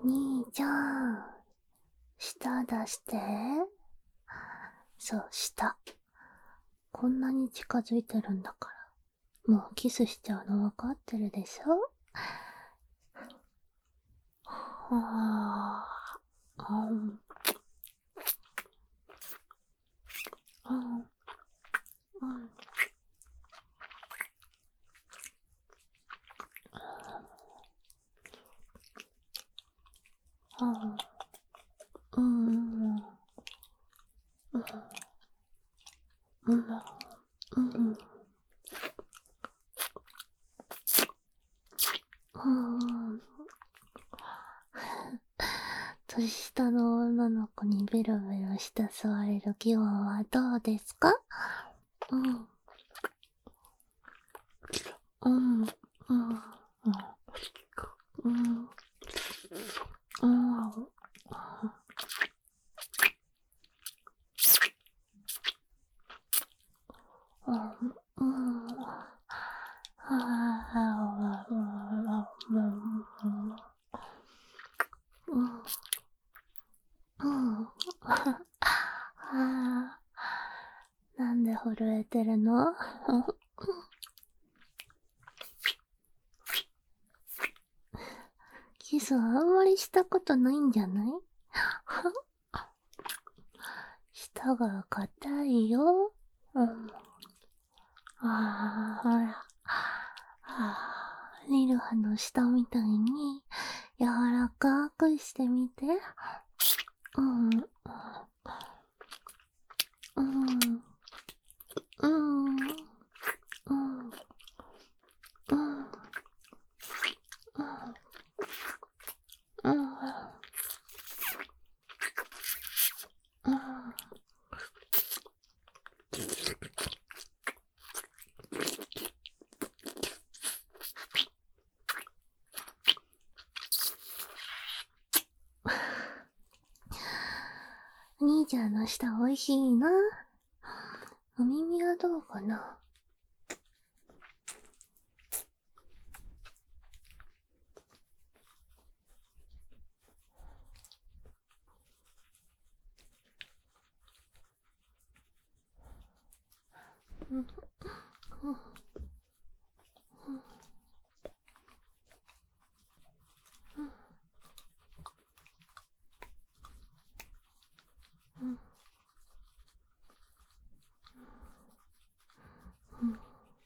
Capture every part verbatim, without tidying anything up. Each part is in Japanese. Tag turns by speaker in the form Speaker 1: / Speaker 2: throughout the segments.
Speaker 1: 兄ちゃん、舌出して。そう、舌。こんなに近づいてるんだから、もうキスしちゃうの分かってるでしょ。あー、あん、あん、うん、あん、うん、うん、うん、うん、うん。年下の女の子にベロベロ舌吸われる気分はどうですか？うん、うん、うん、うん、うん、うん。うん、うん、うん。なんで震えてるの？キスはあんまりしたことないんじゃない？舌が硬いよ。うん。ああ、ほら。あー、リルハの舌みたいに柔らかくしてみて。うん、うん、うん、うん、うん、うん、うん、うん。兄ちゃんの舌美味しいな。お耳はどうかな？うん、うん、うん、うん。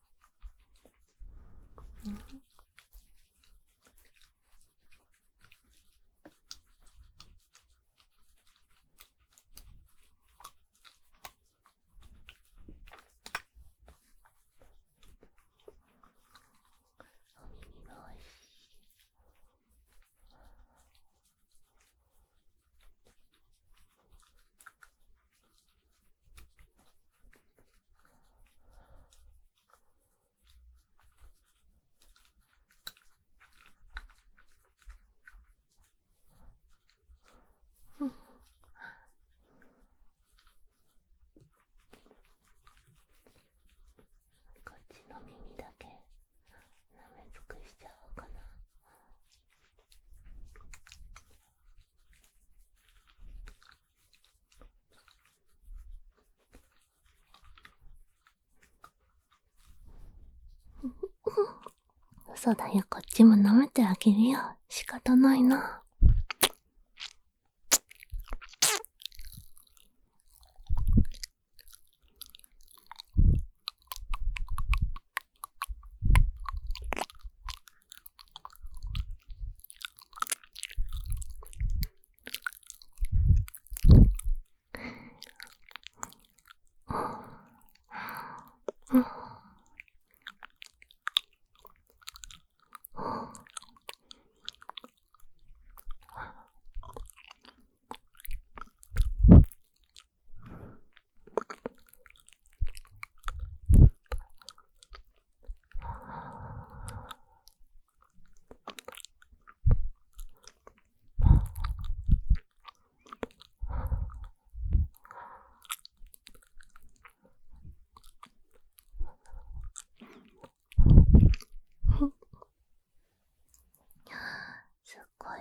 Speaker 1: こっちの耳だけ舐め尽くしちゃおうかな。そうだよ、こっちも舐めてあげるよ。仕方ないな。うん、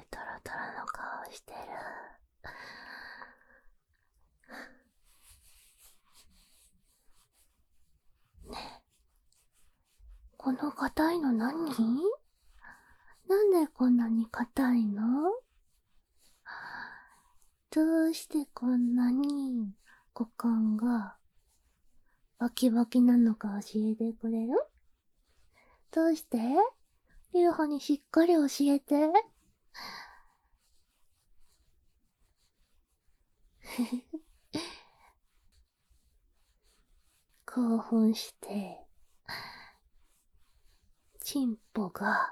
Speaker 1: トロトロの顔してる。ねえ、この硬いの何？なんでこんなに硬いの？どうしてこんなに股間がバキバキなのか教えてくれる？どうして？リュウハにしっかり教えて。興奮してチンポが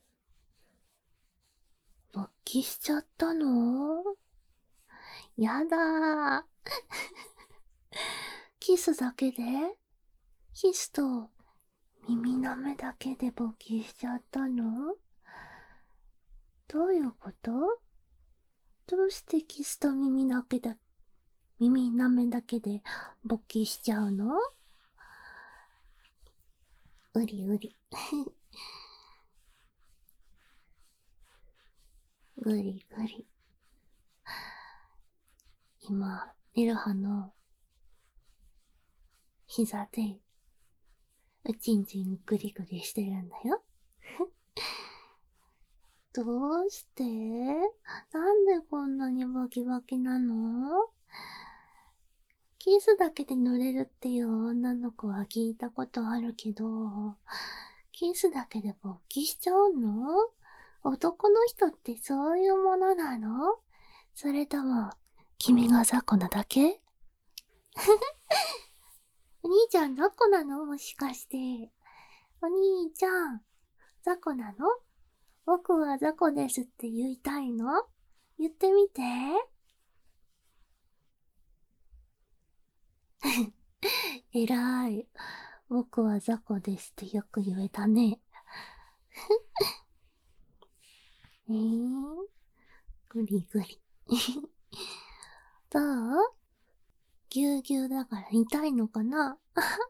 Speaker 1: 勃起しちゃったの？やだー。キスだけで？キスと耳舐めだけで勃起しちゃったの？どういうこと？どうしてキスと耳だけだ、耳舐めだけで勃起しちゃうの？うりうり。ぐりぐり。今、リルハの膝でうちんちんぐりぐりしてるんだよ。どうして？なんでこんなにバキバキなの？キスだけで乗れるっていう女の子は聞いたことあるけど、キスだけで勃起しちゃうの？男の人ってそういうものなの？それとも、君が雑魚なだけ？お兄ちゃん雑魚なの？もしかして。お兄ちゃん、雑魚なの？僕は雑魚ですって言いたいの？言ってみて。えらい。僕は雑魚ですってよく言えたね。えー、ぐりぐり。どう？ぎゅうぎゅうだから痛いのかな？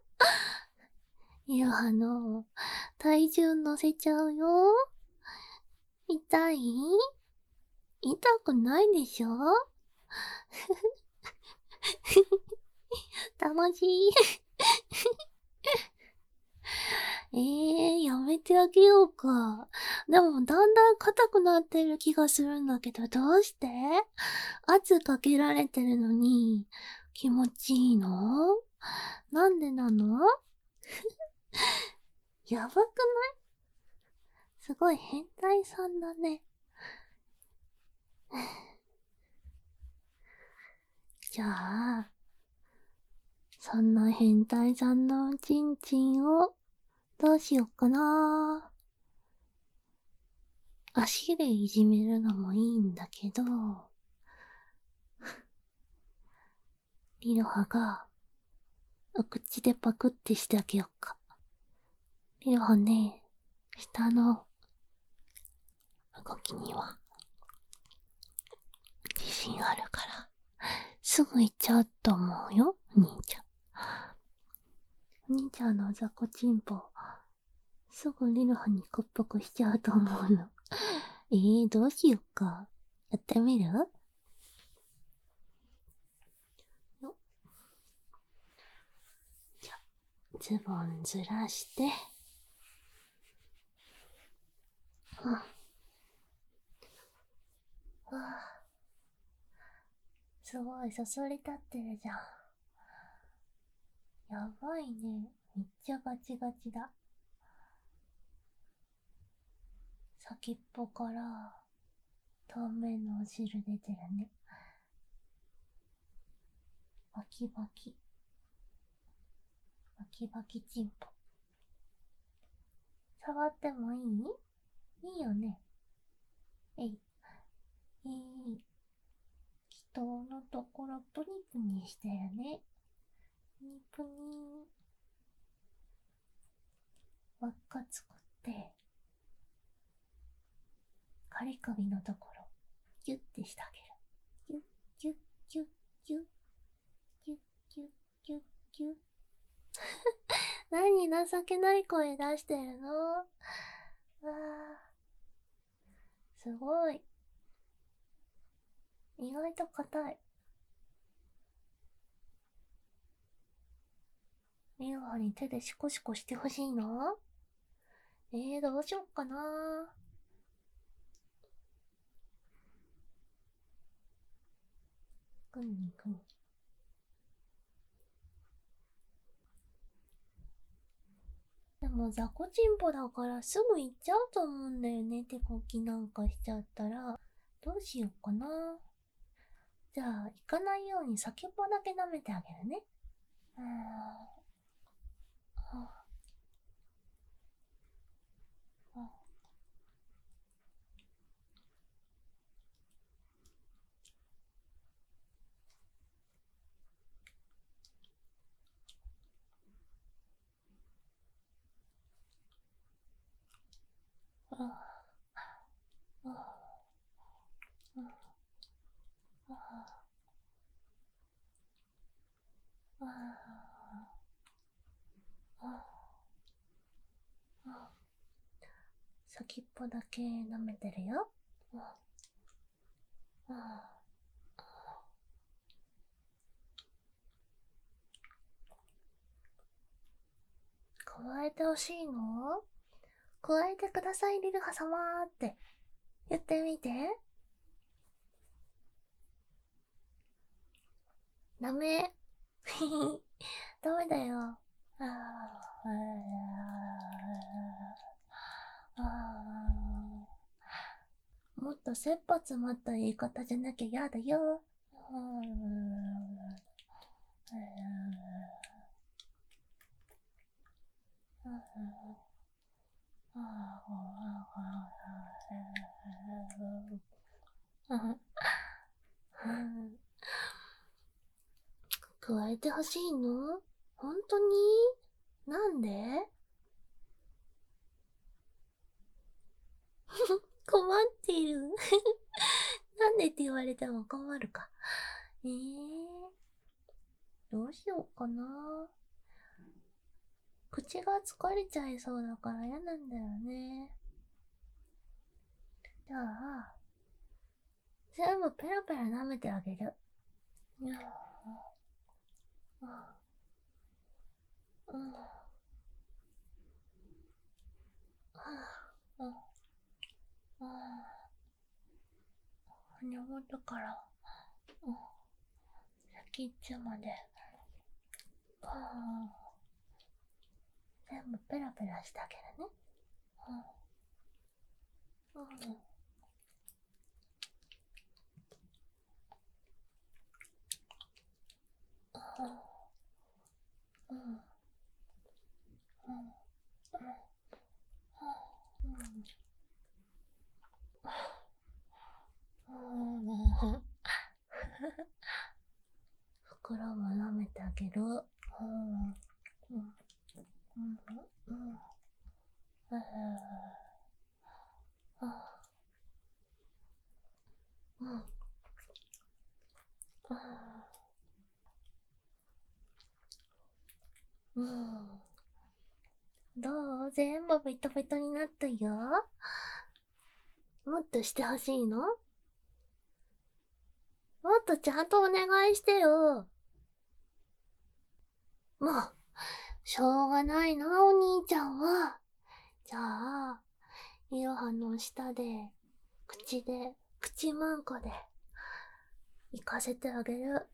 Speaker 1: いや、あの、体重乗せちゃうよ。痛い？痛くないでしょ？楽しい。えー、やめてあげようか。でも、だんだん硬くなってる気がするんだけど、どうして？圧かけられてるのに、気持ちいいの？なんでなの？やばくない？すごい変態さんだね。じゃあ、そんな変態さんのチンチンを、どうしよっかな。足でいじめるのもいいんだけど、リロハが、お口でパクってしてあげよっか。リロハね、下の動きには、自信あるから、すぐ行っちゃうと思うよ、お兄ちゃん。お兄ちゃんのザコチンポ、すぐリロハにくっぽくしちゃうと思うの。えー、どうしよっか。やってみる？よっ。じゃ、ズボンずらして、うん。はあ、すごい、そそり立ってるじゃん。やばいね。めっちゃガチガチだ。先っぽから透明のお汁出てるね。バキバキ。バキバキチンポ。触ってもいい？いいよね。えい。えい。人のところプニプニしてるね。プニプニ。輪っか作って、カリ首のところ、ギュッてしてあげる。ギュッ、ギュッ、ギュッ、ギュッ、ギュッ、ギュッ、ギュッ、ギュッ。何情けない声出してるの？わー、すごい。 意外と硬い。ミルハに手でシコシコしてほしいの？えー、どうしよっかな。くんくん。でも雑魚チンポだからすぐ行っちゃうと思うんだよね。手こきなんかしちゃったら。どうしようかな。じゃあ、行かないように先っぽだけ舐めてあげるね。うーん。はあ、はあ、はあ、はあ、はあ、はあ、はあ。先っぽだけ舐めてるよ。はあ、はあ。加えてほしいの？加えてください、リルハ様って言ってみて。ダメ。ダメだよ。ああ、ああ、もっと切羽詰まった言い方じゃなきゃやだよ。加えてほしいの？本当に？なんで？困っている。なんでって言われても困るか。えー、どうしようかな。口が疲れちゃいそうだから嫌なんだよね。じゃあ、全部ペラペラ舐めてあげる。にゃー、あ、うん、あ、あ、あ、根元から、うん、先っちょまで、あ、全部ペラペラしてあげるね。うん、うん、うん、うん、うん、うん、袋も舐めてあげる。うん、うん、うん、うん、うん、うん、うん。どう？全部ベトベトになったよ。もっとしてほしいの？もっとちゃんとお願いしてよ。もう、しょうがないな、お兄ちゃんは。じゃあ、いろはの下で、口で、口まんこで、行かせてあげる。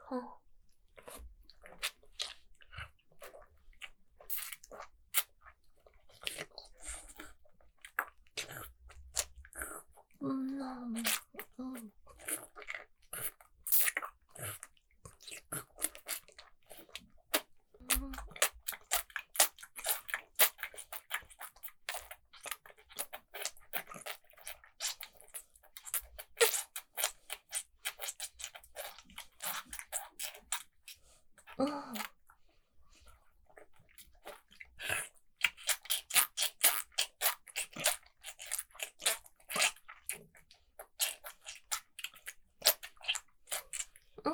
Speaker 1: うん、うん、うん、うん。うん。うん。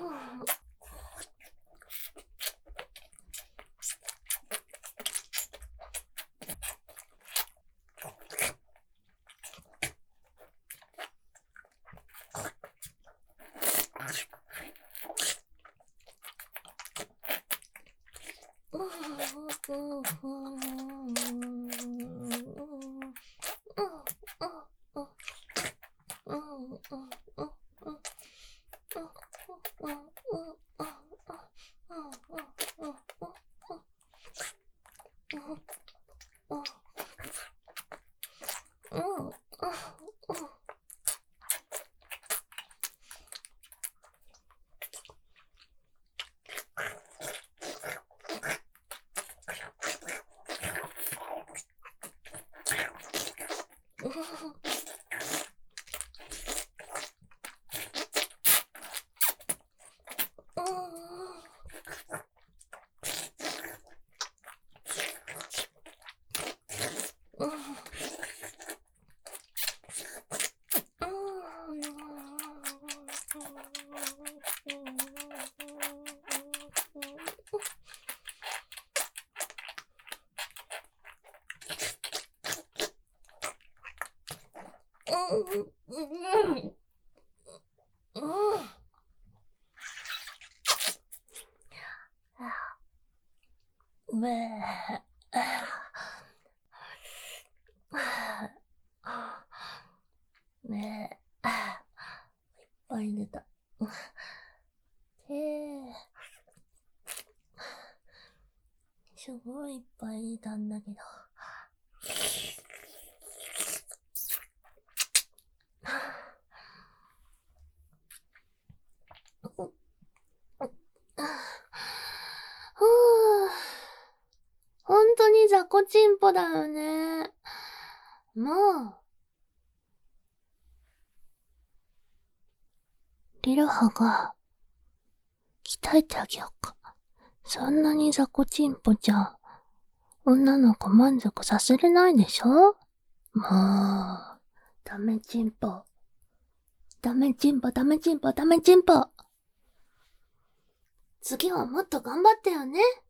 Speaker 1: ねえ、いっぱい出た。へえ、すごいいっぱい出たんだけど。ふぅ。ほんとに雑魚チンポだよね。もう。リルハが、鍛えてあげようか。そんなに雑魚チンポじゃ、女の子満足させれないでしょ？もう、ダメチンポ。ダメチンポ、ダメチンポ、ダメチンポ。次はもっと頑張ってよね。